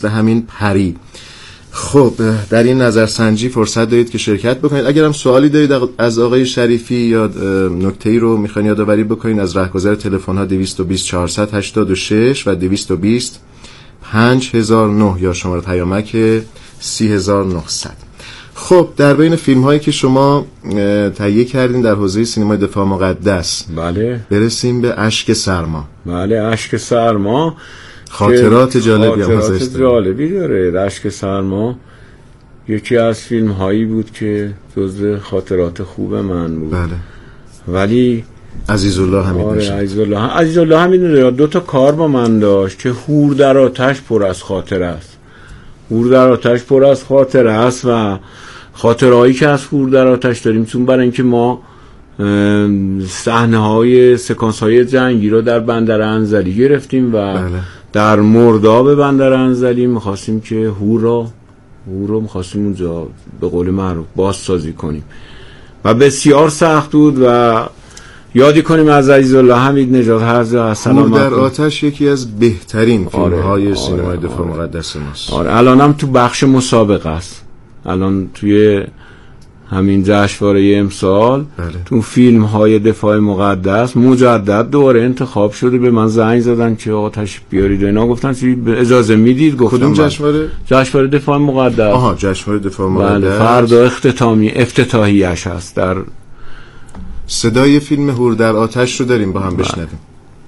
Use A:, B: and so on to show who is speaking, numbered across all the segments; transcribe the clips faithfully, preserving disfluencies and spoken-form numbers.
A: به همین پری. خب در این نظرسنجی فرصت دارید که شرکت بکنید. اگر هم سوالی دارید از آقای شریفی یا نکته‌ای رو میخواین یادآوری بکنید، از رهگذر تلفن‌ها دویست و بیست چهارصد و هشتاد و شش و دویست و بیست پنج هزار و نه یا شماره پیامک سی هزار و نهصد. خب در بین فیلم هایی که شما تهیه کردین در حوزه سینمای دفاع مقدس،
B: بله،
A: برسیم به اشک سرما.
B: بله، اشک سرما
A: خاطرات جالبی هم
B: خاطرات جالبی داره. اشک سرما یکی از فیلم هایی بود که جزو خاطرات خوب من بود.
A: بله.
B: ولی
A: عزیزالله حمید
B: آره
A: نژاد
B: عزیزالله عزیزالله حمید نژاد دو تا کار با من داشت که هور در آتش پر از خاطره است. هور در آتش پر از خاطره است و خاطرهایی که از هور در آتش داریم، چون برای اینکه ما صحنه های سکانس های جنگی رو در بندر انزلی گرفتیم و
A: بله.
B: در مرداب بندر انزلی میخواستیم که هور رو هور رو میخواستیم اونجا به قول معروف بازسازی کنیم و بسیار سخت بود و یادی کنیم از عزیزالله حمید نژاد هر سلامت.
A: هور در آتش یکی از بهترین فیلم
B: آره،
A: های
B: آره،
A: سینمای دفاع
B: آره.
A: مقدس ماست.
B: آره الانم تو بخش مسابقه است. الان توی همین جشنواره امسال
A: بله.
B: تو فیلم های دفاع مقدس مجدد دوباره انتخاب شده. به من زنگ زدن که آقا تشریف بیارید و اینا، گفتن چی اجازه میدید؟ گفتم
A: کدوم جشنواره؟
B: جشنواره دفاع مقدس.
A: آها جشنواره دفاع مقدس.
B: بله فردا اختتامی افتتاحیه‌اش هست. در
A: صدای فیلم هور در آتش رو داریم با هم بشنویم.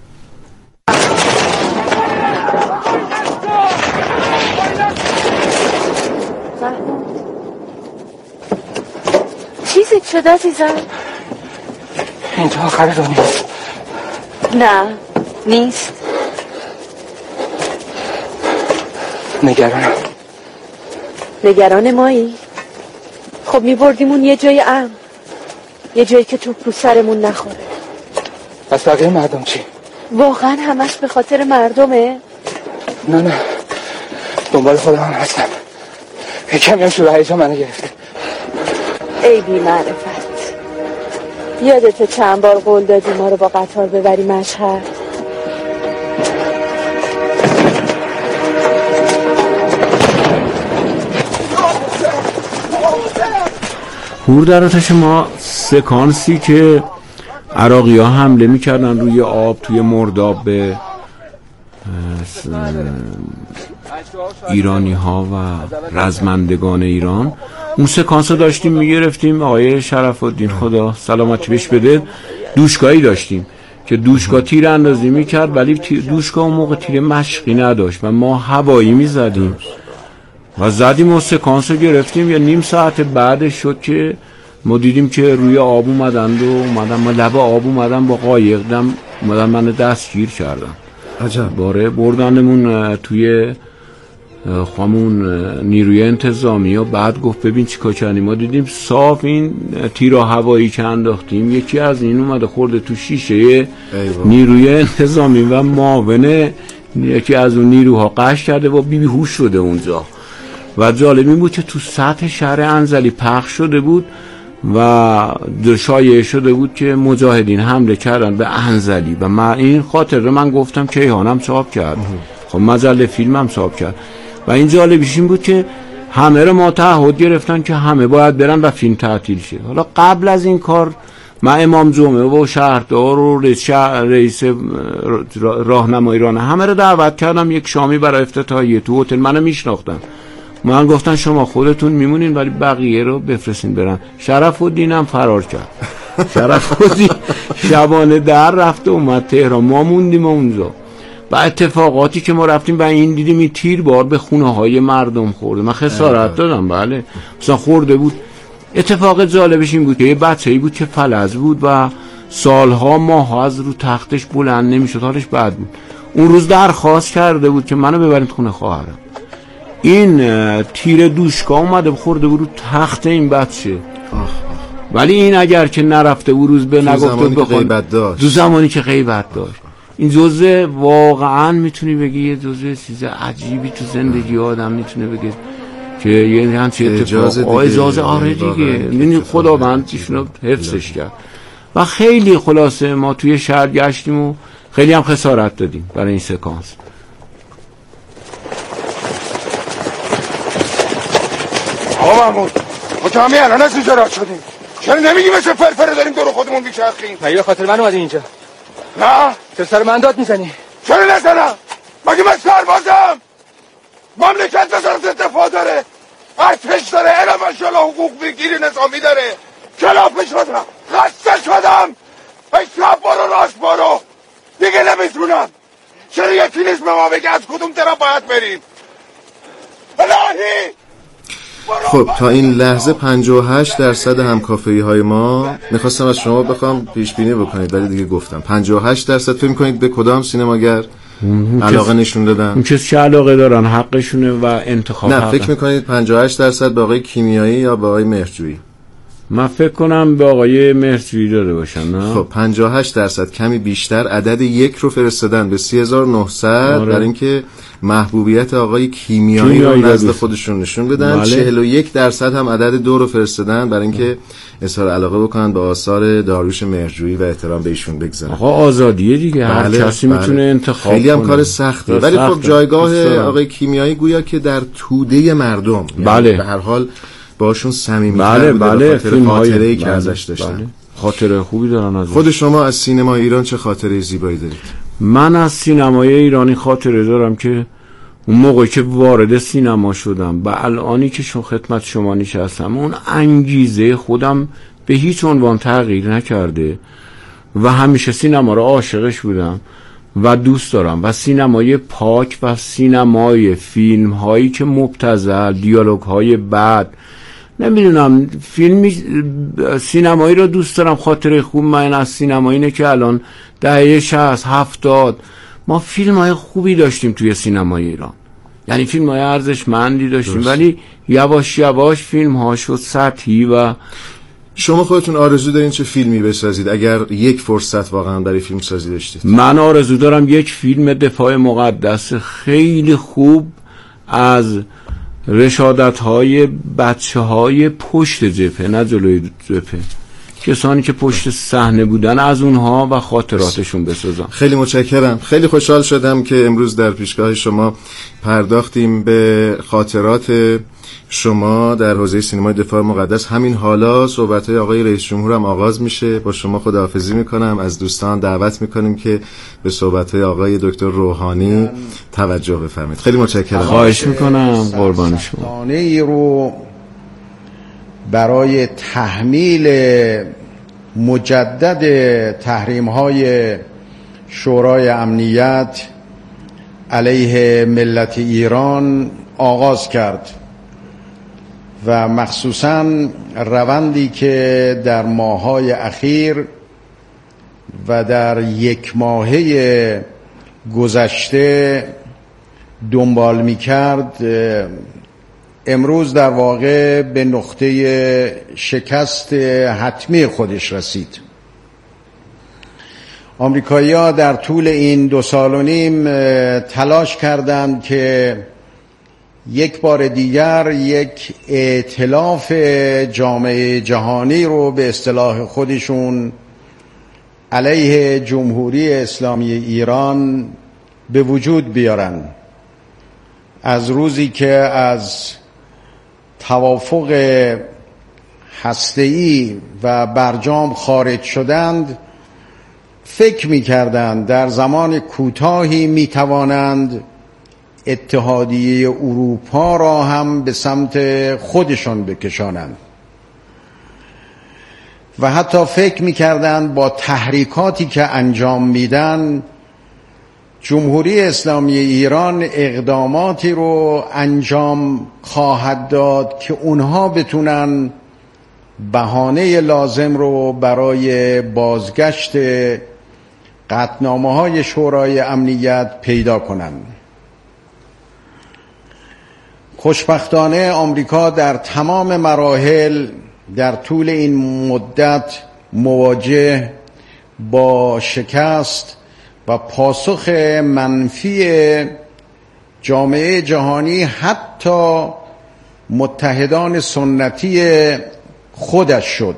C: چیزی شده عزیزم؟
D: اینجا آخر دنیاست.
C: نه نیست.
D: نگرانم.
C: نگران مایی؟ خب میبردیمون یه جای امن، یه جایی که توپ رو سرمون نخوره.
D: پس بقیه مردم چی؟
C: واقعا همش به خاطر مردمه؟
D: نه نه دنبال خودم هم هستم. یکم هم شروع هیجان منو گرفته.
C: ای بی معرفت، یادت چند بار قول دادی ما رو با قطار ببری مشهد؟
B: هور در آتش ما سکانسی که عراقی ها حمله میکردن روی آب توی مرداب به ایرانی ها و رزمندگان ایران، اون سکانس رو داشتیم میگرفتیم. آقای شرف الدین خدا سلامتی بهش بده دوشگاهی داشتیم که دوشگاه تیر اندازی میکرد، ولی دوشگاه اون موقع تیر مشقی نداشت و ما هوایی میزدیم و زدیم و سکانس رو گرفتیم. یا نیم ساعت بعدش شد که ما دیدیم که روی آب اومدند و اومدن ما لب آب اومدن با قایق دم اومدن من دستگیر کردن.
A: عجب.
B: باره بردنمون توی خامون نیروی انتظامی و بعد گفت ببین چیکار کردیم. ما دیدیم صاف این تیر هوایی که انداختیم یکی از این اومده خورده تو شیشه نیروی انتظامی و معاون یکی از اون نیروها قش کرده و بی بیهوش شده اونجا. و جالب این بود که تو سطح شهر انزلی پخش شده بود و شایعه شده بود که مجاهدین حمله کردن به انزلی و من این خاطر رو من گفتم کیهانم چاپ کرد، خب مجله فیلمم چاپ کرد. و این جالبیش این بود که همه رو ما تعهد گرفتن که همه باید برن و فیلم تعطیل شه. حالا قبل از این کار من امام جمعه و شهردار و رئیس, رئیس راهنمای ایران همه رو دعوت کردم یک شامی برای افتتاحیه تو هتل. منو میشناختن، من گفتن شما خودتون میمونین ولی بقیه رو بفرستین برن. شرف الدینم فرار کرد. شرف الدین شبانه در رفت و اومد تهران، ما موندیم اونجا. و اتفاقاتی که ما رفتیم و این دیدیم این تیر بار به خونه های مردم خورده. من خسارت دادم، بله مثلا خورده بود. اتفاق جالبش این بود که یه بچه‌ای بود که فلج بود و سالها ماها از رو تختش بلند نمیشد، حالش بد بود. اون روز درخواست کرده بود که منو ببرید خونه خواهرم. این تیر دوشگاه اومده خورده بود رو تخت این بچه. ولی این اگر که نرفته بود روز به نگفته بخواد دو زمانی که غیبت داشت. این جزء واقعا میتونی بگی یه جزء چیز عجیبی تو زندگی آدم میتونه بگه که یه همچین اتفاق اجازه آره دیگه. یعنی خداوند ایشونو حفظش کرد. و خیلی خلاصه ما توی شهر گشتیم و خیلی هم خسارت دادیم برای این سکانس.
E: آقا محمود ما که همین الان از اینجا رد شدیم، چرا نمیگی مثل فرفره داریم دور خودمون بیچرخیم؟
D: مگه به خاطر من اومدی اینجا؟
E: نه
D: چرا سر من داد میزنی؟
E: چرا نزنم؟ مگه من سربازم؟ مملکت وزارت دفاع داره، ارتش داره، اعلام ماشاءالله حقوق بگیری نظامی داره. کلافه شدم، خسته شدم. ای شب برو راست برو، دیگه نمیتونم. چرا یکی نیست به ما بگه از کدوم طرف باید بریم؟ الهی
A: خب تا این لحظه پنجاه و هشت درصد همکافه‌ای های ما، میخواستم از شما بخوام پیش بینی بکنید ولی دیگه گفتم پنجاه و هشت درصد. فکر می‌کنید به کدام سینماگر علاقه نشون دادن؟
B: اون کسی که علاقه دارن حقشونه و انتخاب
A: نه
B: حقه.
A: فکر می‌کنید پنجاه و هشت درصد به آقای کیمیایی یا به آقای مهرجویی؟
B: من فکر کنم به آقای مهرجویی داده باشن. نه
A: خب پنجاه و هشت درصد کمی بیشتر عدد یک رو فرستادن به سی هزار و نهصد برای اینکه محبوبیت آقای کیمیایی رو نزد خودشون نشون بدن. چهل و یک درصد هم عدد دو رو فرستادن برای اینکه اظهار علاقه بکنن به آثار داریوش مهرجویی و احترام به ایشون بگذارن.
B: آقا آزادیه دیگه، هر
A: بله،
B: کسی
A: بله.
B: میتونه انتخاب
A: خیلی هم
B: کنه.
A: کار سختیه ولی خب جایگاه آقای کیمیایی گویا که در توده مردم،
B: بله.
A: یعنی به هر حال باشون صمیمی‌تر
B: بله
A: بوده
B: بله
A: به خاطر خاطره‌ای که
B: بله.
A: ازش داشتن.
B: بله. خاطره خوبی دارن ازش.
A: خود شما از سینما ایران چه خاطره زیبایی دارید؟
B: من از سینمای ایرانی خاطره دارم که اون موقعی که وارد سینما شدم و الانی که شما خدمت شما نشستم، اون انگیزه خودم به هیچ عنوان تغییر نکرده و همیشه سینما رو عاشقش بودم و دوست دارم و سینمای پاک و سینمای فیلم هایی که مبتذل، دیالوگ های بد، نمیدونم، فیلمی سینمایی رو دوست دارم. خاطره خوب من از سینما اینه که الان دهه شصت هفتاد ما فیلم های خوبی داشتیم توی سینمای ایران، یعنی فیلم های ارزشمندی داشتیم درست. ولی یواش یواش فیلم ها شد سطحی. و
A: شما خودتون آرزو دارین چه فیلمی بسازید اگر یک فرصت واقعا برای فیلم سازی داشتید؟
B: من آرزو دارم یک فیلم دفاع مقدس خیلی خوب از رشادت های بچه های پشت جبهه، نه جلوی جبهه، کسانی که پشت صحنه بودن، از اونها و خاطراتشون بسازم.
A: خیلی متشکرم. خیلی خوشحال شدم که امروز در پیشگاه شما پرداختیم به خاطرات شما در حوزه سینمای دفاع مقدس. همین حالا صحبت‌های آقای رئیس جمهور هم آغاز میشه. با شما خداحافظی میکنم. از دوستان دعوت میکنیم که به صحبت‌های آقای دکتر روحانی توجه بفرمایید. خیلی متشکرم.
B: خواهش میکنم. قربان شما.
F: ای رو برای تحمیل مجدد تحریم‌های شورای امنیت علیه ملت ایران آغاز کرد و مخصوصاً روندی که در ماه‌های اخیر و در یک ماهه گذشته دنبال می‌کرد، امروز در واقع به نقطه شکست حتمی خودش رسید. آمریکایی‌ها در طول این دو سال و نیم تلاش کردند که یک بار دیگر یک ائتلاف جامعه جهانی رو به اصطلاح خودشون علیه جمهوری اسلامی ایران به وجود بیارن. از روزی که از توافق هسته‌ای و برجام خارج شدند، فکر می‌کردند در زمان کوتاهی می‌توانند اتحادیه اروپا را هم به سمت خودشان بکشانند و حتی فکر می‌کردند با تحریکاتی که انجام میدن جمهوری اسلامی ایران اقداماتی رو انجام خواهد داد که اونها بتونن بهانه لازم رو برای بازگشت قطعنامه‌های شورای امنیت پیدا کنند. خوشبختانه آمریکا در تمام مراحل در طول این مدت مواجه با شکست و پاسخ منفی جامعه جهانی، حتی متحدان سنتی خودش شد.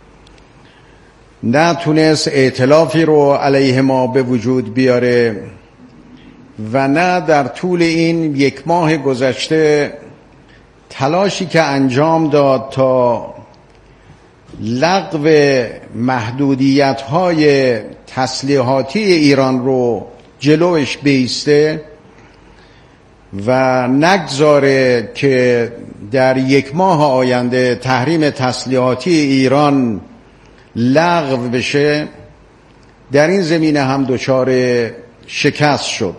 F: نتونست ائتلافی رو علیه ما به وجود بیاره و نه در طول این یک ماه گذشته تلاشی که انجام داد تا لغو محدودیت‌های تسلیحاتی ایران رو جلوش بیسته و نگذاره که در یک ماه آینده تحریم تسلیحاتی ایران لغو بشه، در این زمینه هم دچار شکست شد.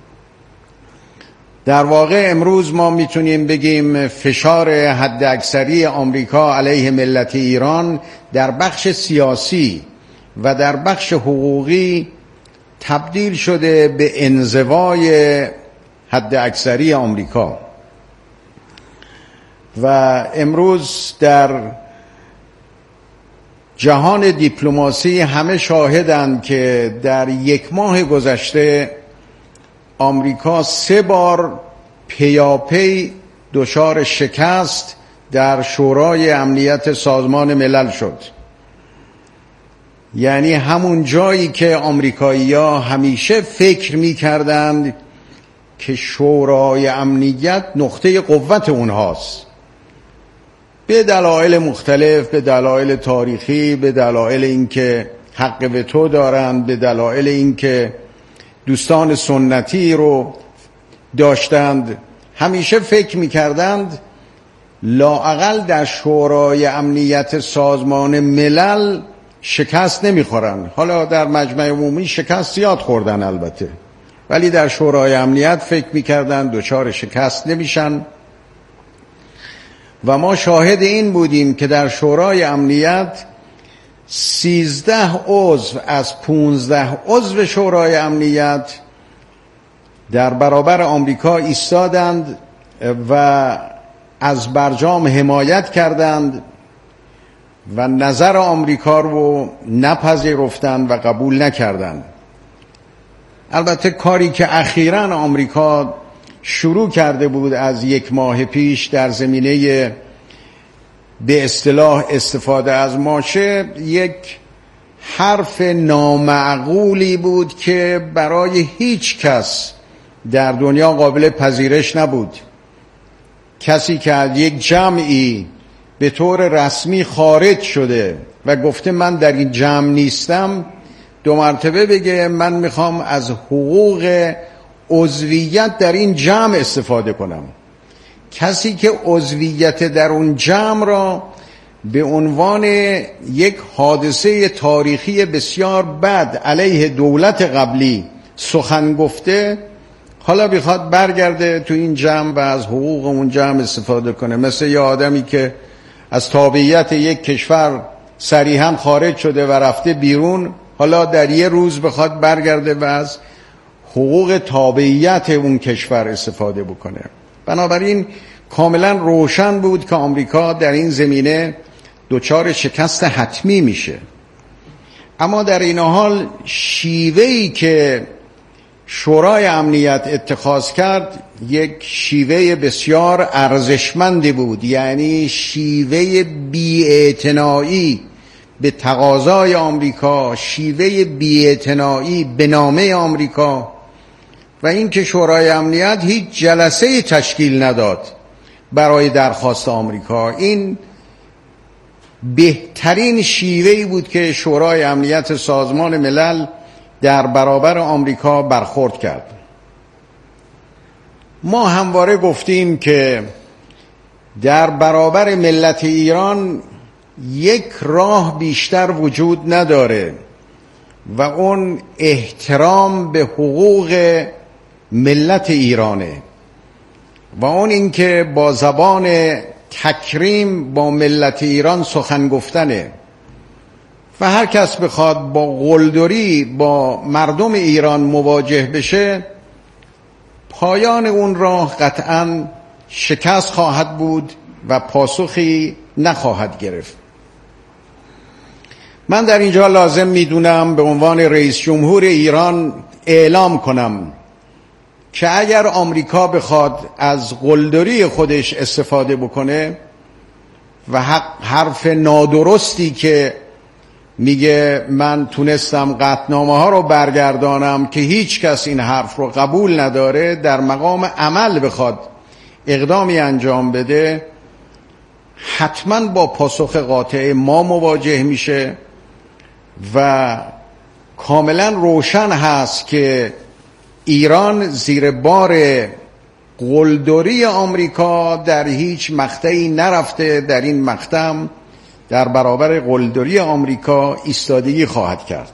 F: در واقع امروز ما میتونیم بگیم فشار حداکثری آمریکا علیه ملت ایران در بخش سیاسی و در بخش حقوقی تبدیل شده به انزوای حداکثری آمریکا و امروز در جهان دیپلماسی همه شاهدند که در یک ماه گذشته آمریکا سه بار پیاپی دچار شکست در شورای امنیت سازمان ملل شد. یعنی همون جایی که آمریکایی‌ها همیشه فکر می‌کردند که شورای امنیت نقطه قوت اونهاست، به دلایل مختلف، به دلایل تاریخی، به دلایل اینکه حق وتو دارند، به دلایل اینکه دوستان سنتی رو داشتند، همیشه فکر می‌کردند لااقل در شورای امنیت سازمان ملل شکست نمیخورن. حالا در مجمع عمومی شکست زیاد خوردن البته، ولی در شورای امنیت فکر میکردن دچار شکست نمیشن و ما شاهد این بودیم که در شورای امنیت سیزده عضو از پونزده عضو شورای امنیت در برابر آمریکا ایستادند و از برجام حمایت کردند و نظر آمریکا رو نپذیرفتند و قبول نکردند. البته کاری که اخیراً آمریکا شروع کرده بود از یک ماه پیش در زمینه به اصطلاح استفاده از ماشه، یک حرف نامعقولی بود که برای هیچ کس در دنیا قابل پذیرش نبود. کسی که از یک جمعی به طور رسمی خارج شده و گفته من در این جمع نیستم، دو مرتبه بگه من میخوام از حقوق عضویت در این جمع استفاده کنم. کسی که عضویت در اون جمع را به عنوان یک حادثه تاریخی بسیار بد علیه دولت قبلی سخن گفته، حالا بخواد برگرده تو این جمع و از حقوق اون جمع استفاده کنه. مثل یه آدمی که از تابعیت یک کشور صریحاً خارج شده و رفته بیرون، حالا در یه روز بخواد برگرده و از حقوق تابعیت اون کشور استفاده بکنه. بنابراین کاملا روشن بود که آمریکا در این زمینه دچار شکست حتمی میشه. اما در این حال شیوهی که شورای امنیت اتخاذ کرد یک شیوه بسیار ارزشمندی بود، یعنی شیوه بی‌اعتنایی به تقاضای آمریکا، شیوه بی‌اعتنایی به نامه آمریکا و اینکه شورای امنیت هیچ جلسه تشکیل نداد برای درخواست آمریکا. این بهترین شیوهی بود که شورای امنیت سازمان ملل در برابر آمریکا برخورد کرد. ما همواره گفتیم که در برابر ملت ایران یک راه بیشتر وجود نداره و اون احترام به حقوق ملت ایرانه و اون اینکه با زبان تکریم با ملت ایران سخن گفتنه و هر کس بخواد با قلدری با مردم ایران مواجه بشه، پایان اون راه قطعاً شکست خواهد بود و پاسخی نخواهد گرفت. من در اینجا لازم میدونم به عنوان رئیس جمهور ایران اعلام کنم که اگر آمریکا بخواد از قلدری خودش استفاده بکنه و حرف نادرستی که میگه من تونستم قطعنامه ها رو برگردانم که هیچ کس این حرف رو قبول نداره، در مقام عمل بخواد اقدامی انجام بده حتما با پاسخ قاطع ما مواجه میشه و کاملا روشن هست که ایران زیر بار قلدری آمریکا در هیچ مقطعی نرفته، در این مقطع در برابر قلدری آمریکا ایستادگی خواهد کرد.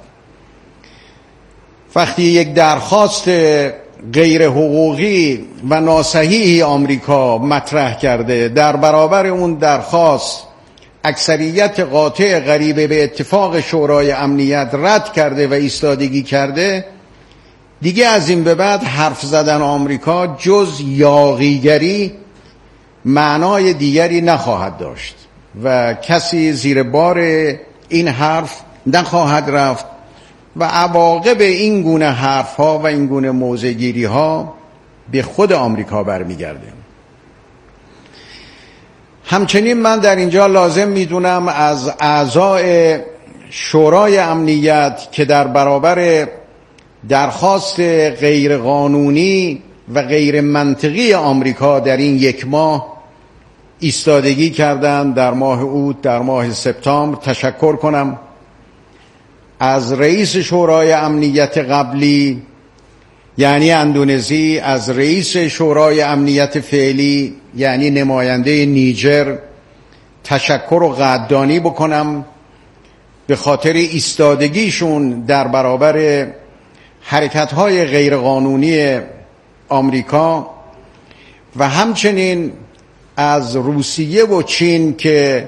F: وقتی یک درخواست غیر حقوقی و ناصحیحی آمریکا مطرح کرده، در برابر اون درخواست اکثریت قاطع غریبه به اتفاق شورای امنیت رد کرده و ایستادگی کرده، دیگه از این به بعد حرف زدن آمریکا جز یاغیگری معنای دیگری نخواهد داشت و کسی زیر بار این حرف نخواهد رفت و عواقب این گونه حرف ها و این گونه موضع گیری ها به خود آمریکا برمیگرده. همچنین من در اینجا لازم میدونم از اعضای شورای امنیت که در برابر درخواست غیرقانونی و غیر منطقی آمریکا در این یک ماه ایستادگی کردن، در ماه اوت، در ماه سپتامبر، تشکر کنم. از رئیس شورای امنیت قبلی یعنی اندونزی، از رئیس شورای امنیت فعلی یعنی نماینده نیجر تشکر و قدردانی بکنم به خاطر ایستادگیشون در برابر حرکت‌های غیرقانونی آمریکا و همچنین از روسیه و چین که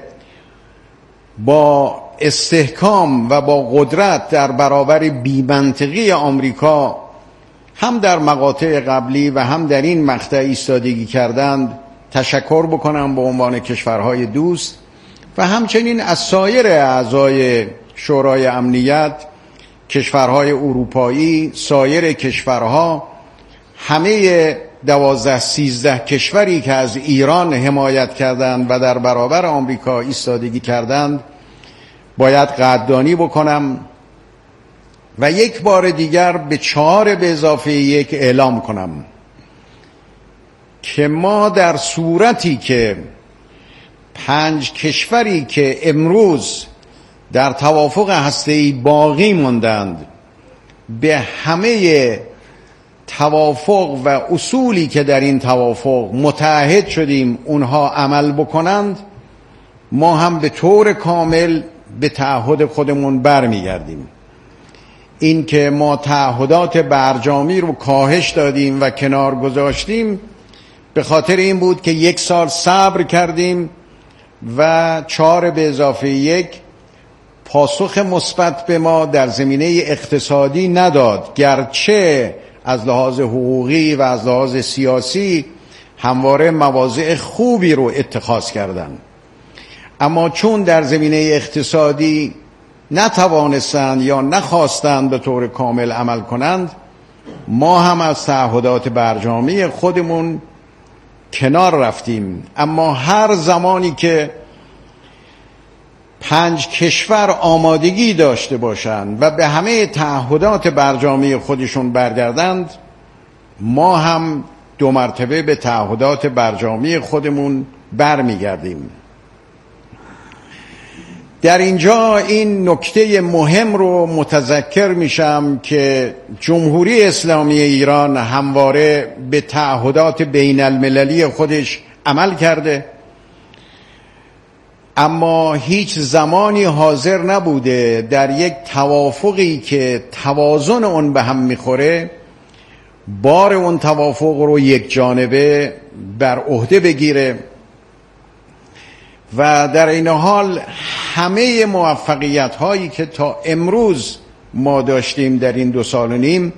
F: با استحکام و با قدرت در برابر بی‌منطقی آمریکا هم در مقاطع قبلی و هم در این مقطع ایستادگی کردند تشکر بکنم به عنوان کشورهای دوست و همچنین از سایر اعضای شورای امنیت، کشورهای اروپایی، سایر کشورها، همه دوازده سیزده کشوری که از ایران حمایت کردند و در برابر آمریکا ایستادگی کردند باید قدردانی بکنم و یک بار دیگر به چهار به اضافه یک اعلام کنم که ما در صورتی که پنج کشوری که امروز در توافق هسته‌ای باقی ماندند به همه توافق و اصولی که در این توافق متعهد شدیم اونها عمل بکنند، ما هم به طور کامل به تعهد خودمون برمیگردیم. این که ما تعهدات برجامی رو کاهش دادیم و کنار گذاشتیم به خاطر این بود که یک سال صبر کردیم و چهار به اضافه یک پاسخ مثبت به ما در زمینه اقتصادی نداد، گرچه از لحاظ حقوقی و از لحاظ سیاسی همواره مواضع خوبی رو اتخاذ کردند، اما چون در زمینه اقتصادی نتوانستند یا نخواستند به طور کامل عمل کنند، ما هم از تعهدات برجامی خودمون کنار رفتیم. اما هر زمانی که پنج کشور آمادگی داشته باشند و به همه تعهدات برجامی خودشون برگردند، ما هم دو مرتبه به تعهدات برجامی خودمون برمیگردیم. در اینجا این نکته مهم رو متذکر میشم که جمهوری اسلامی ایران همواره به تعهدات بین المللی خودش عمل کرده، اما هیچ زمانی حاضر نبوده در یک توافقی که توازن اون به هم میخوره بار اون توافق رو یک جانبه بر عهده بگیره و در این حال همه موفقیت هایی که تا امروز ما داشتیم در این دو سال و نیم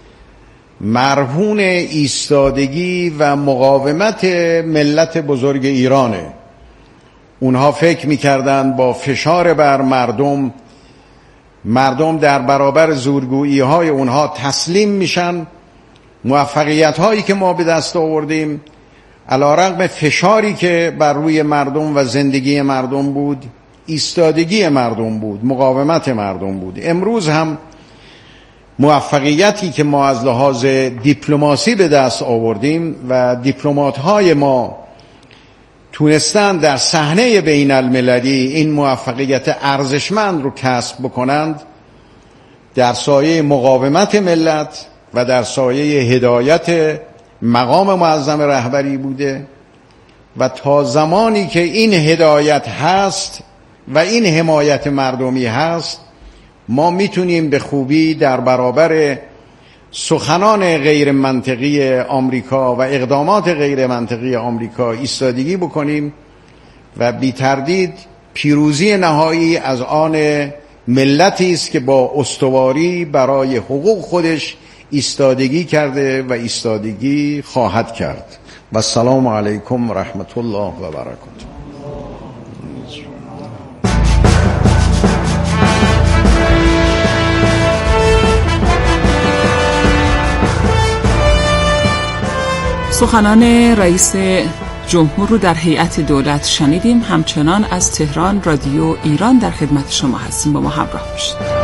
F: مرهون ایستادگی و مقاومت ملت بزرگ ایرانه. اونها فکر میکردن با فشار بر مردم مردم در برابر زورگویی های اونها تسلیم میشن. موفقیت هایی که ما به دست آوردیم علیرغم فشاری که بر روی مردم و زندگی مردم بود، ایستادگی مردم بود، مقاومت مردم بود. امروز هم موفقیتی که ما از لحاظ دیپلماسی به دست آوردیم و دیپلمات‌های ما تونستن در صحنه بین المللی این موفقیت ارزشمند رو کسب بکنند، در سایه مقاومت ملت و در سایه هدایت مقام معظم رهبری بوده و تا زمانی که این هدایت هست و این حمایت مردمی هست ما میتونیم به خوبی در برابر سخنان غیر منطقی آمریکا و اقدامات غیر منطقی آمریکا ایستادگی بکنیم و بی تردید پیروزی نهایی از آن ملتی است که با استواری برای حقوق خودش ایستادگی کرده و ایستادگی خواهد کرد. و السلام علیکم و رحمت الله و برکاته.
G: سخنان رئیس جمهور رو در هیئت دولت شنیدیم. همچنان از تهران رادیو ایران در خدمت شما هستیم، با ما همراه باشید.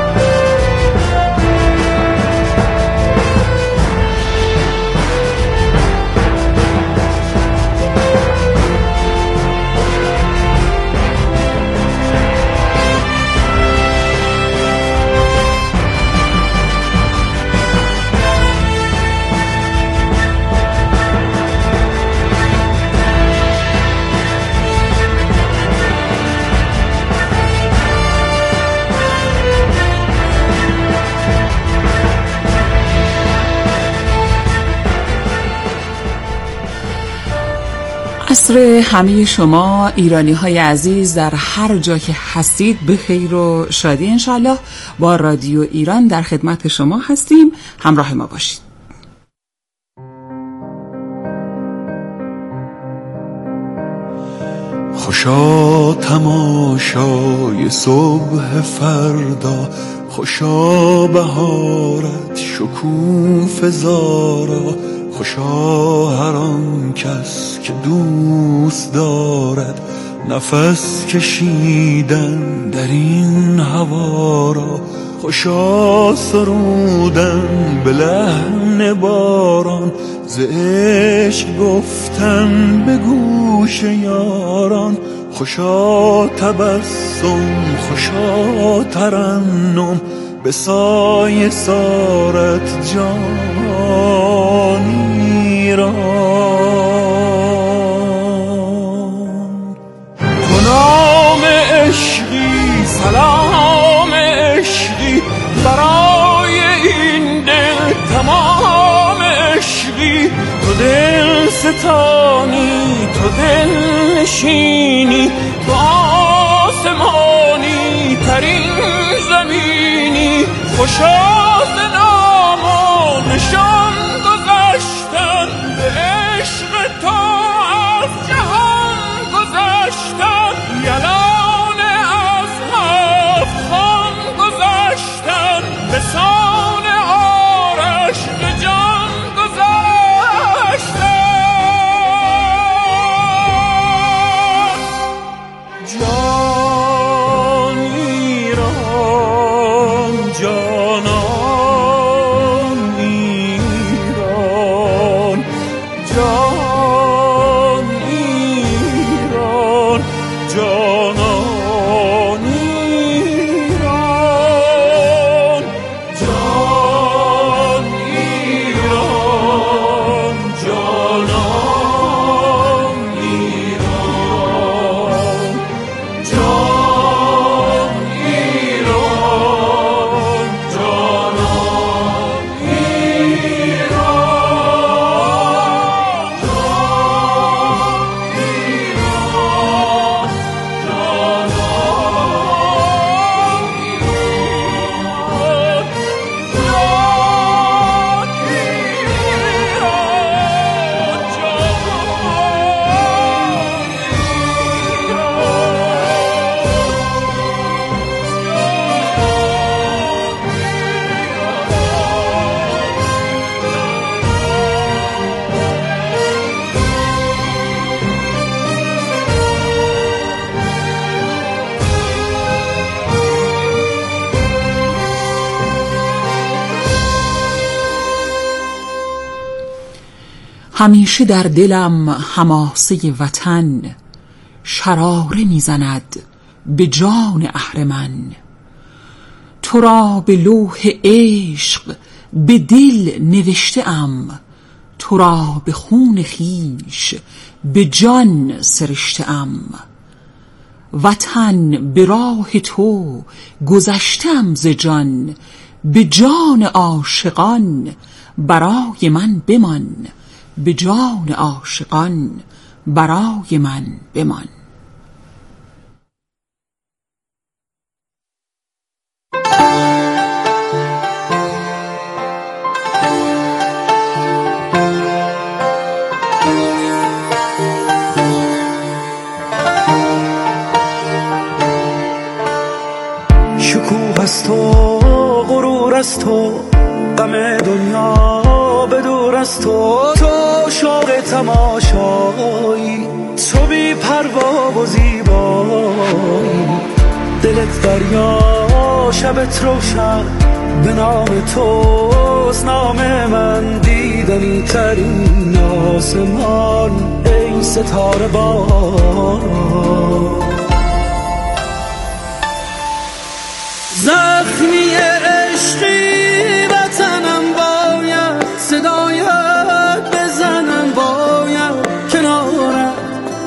G: عصر همه شما ایرانی های عزیز در هر جا که هستید به خیر و شادی انشالله. با رادیو ایران در خدمت شما هستیم، همراه ما باشید.
H: خوشا تماشای صبح فردا، خوشا بهارت شکوفه زارا، خوشا هر آن کس که دوست دارد نفس کشیدن در این هوا را، خوشا سرودن به لحن باران، ز عشق گفتن به گوش یاران، خوشا تبسم خوشا ترنم به سایه سارت جانی را. تو نام عشقی سلام عشقی برای این دل تمام عشقی، تو دل ستانی تو دل نشینی، تو آسمانی ترین زمینی، خوشا ز نام و نشان گذشتن به عشق تو از جهان گذشتن، یلان از هفت خان گذشتن به سان آرش به جان گذشتن. جان ایران جانا
G: همیشه در دلم حماسه وطن شراره میزند به جان اهرمن. تو را به لوح عشق به دل نوشته ام، تو را به خون خیش به جان سرشته ام. وطن به راه تو گذشتم ز جان، به جان عاشقان برای من بمان، به جان عاشقان برای من بمان.
I: شکوه است و غرور است و غم دنیا به دور است تو، تو شوق تماشایی، تو بی پروا و زیبایی. دلت دریا شبت روشن، به نام توست نام من، دیدنی ترین آسمان ای ستاره بان. زخمی عشقی وطنم باید صدایت بزنم، باید کنارت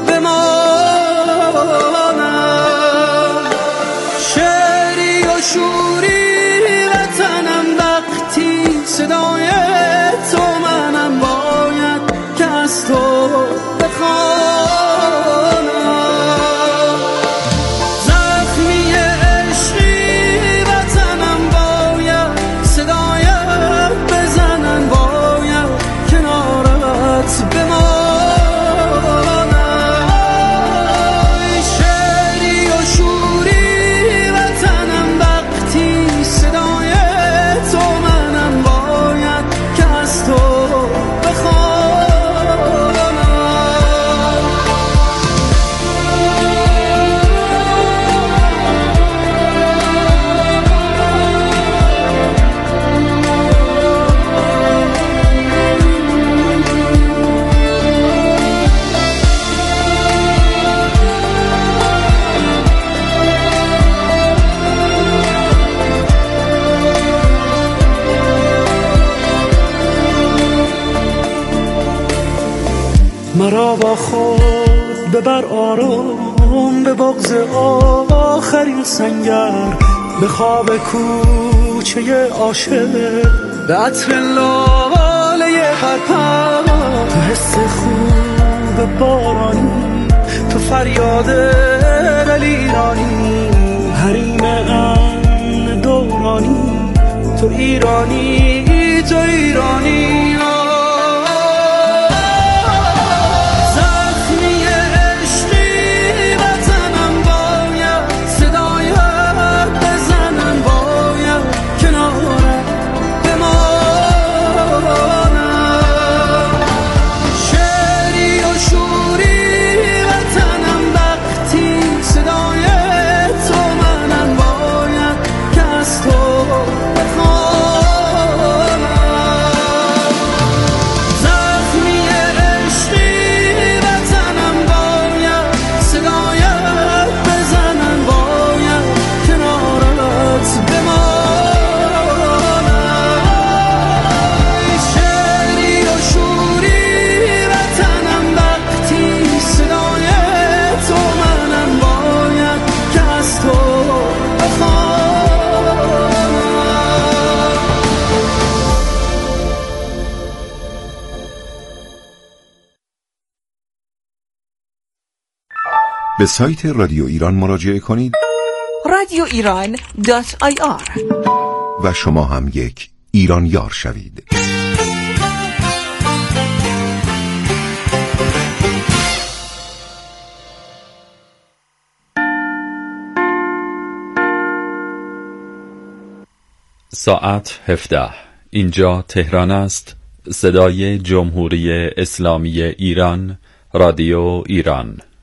I: بمانم. شعری و شوری وطنم وقتی صدای تو منم، باید که از تو بخوانم. زخمی عشقی وطنم باید صدایت بزنن، باید کنارت بمانم. شعری و شوری وطنم وقتی صدای تو منم، باید که از تو مرا با خود ببر آرام به بغض آخرین سنگر، به خواب کوچه عاشق، به عطر لاله پرپر. تو حس خوب بارانی، تو فریاد دلیرانی، حریم امن دورانی، تو ایرانی تو ایرانی.
J: به سایت رادیو ایران مراجعه کنید
K: رادیو ایران دات آی آر
J: و شما هم یک ایران یار شوید.
L: ساعت هفده. اینجا تهران است. صدای جمهوری اسلامی ایران، رادیو ایران.